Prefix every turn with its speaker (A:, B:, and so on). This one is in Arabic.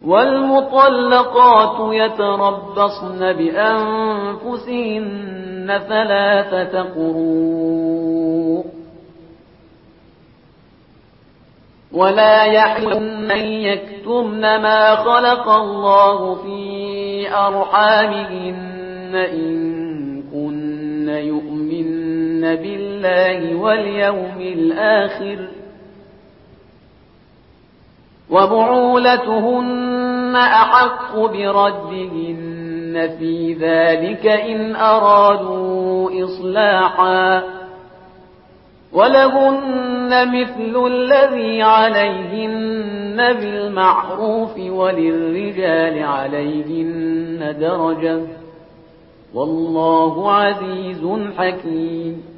A: والمطلقات يتربصن بأنفسهن 3 قروء ولا يحلن أن يكتمن ما خلق الله في أرحامهن إن كن يؤمن بالله واليوم الآخر وبعولتهن أحق بردهن في ذلك إن أرادوا إصلاحا ولهن مثل الذي عليهن بالمعروف وللرجال عليهن درجة والله عزيز حكيم